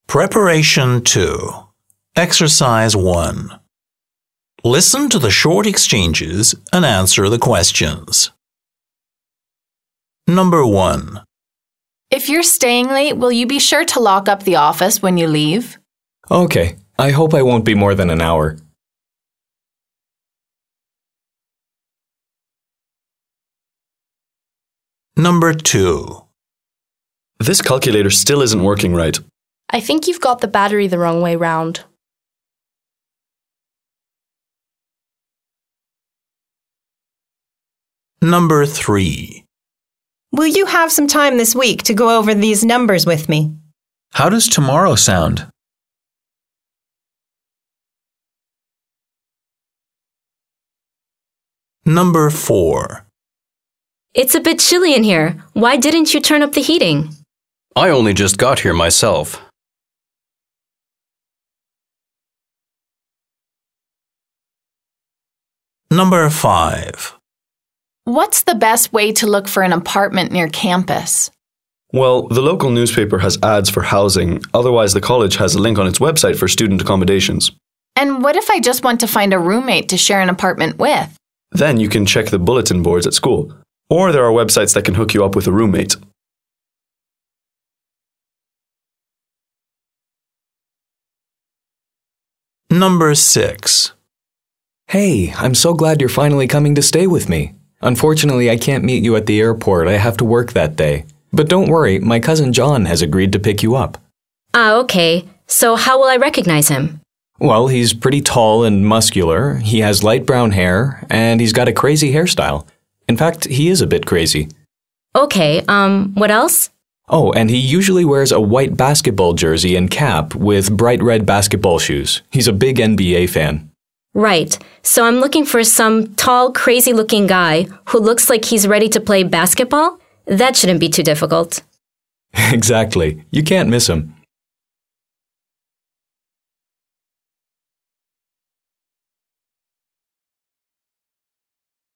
Preparation 2. Exercise 1. Listen to the short exchanges and answer the questions. Number 1. If you're staying late, will you be sure to lock up the office when you leave? Okay, I hope I won't be more than an hour. Number 2. This calculator still isn't working right. I think you've got the battery the wrong way round. Number 3. Will you have some time this week to go over these numbers with me? How does tomorrow sound? Number 4. It's a bit chilly in here. Why didn't you turn up the heating? I only just got here myself. Number 5. What's the best way to look for an apartment near campus? Well, the local newspaper has ads for housing, otherwise the college has a link on its website for student accommodations. And what if I just want to find a roommate to share an apartment with? Then you can check the bulletin boards at school, or there are websites that can hook you up with a roommate. Number 6. Hey, I'm so glad you're finally coming to stay with me. Unfortunately, I can't meet you at the airport. I have to work that day. But don't worry, my cousin John has agreed to pick you up. Okay. So how will I recognize him? Well, he's pretty tall and muscular, he has light brown hair, and he's got a crazy hairstyle. In fact, he is a bit crazy. Okay, what else? Oh, and he usually wears a white basketball jersey and cap with bright red basketball shoes. He's a big NBA fan. Right. So I'm looking for some tall, crazy-looking guy who looks like he's ready to play basketball? That shouldn't be too difficult. Exactly. You can't miss him.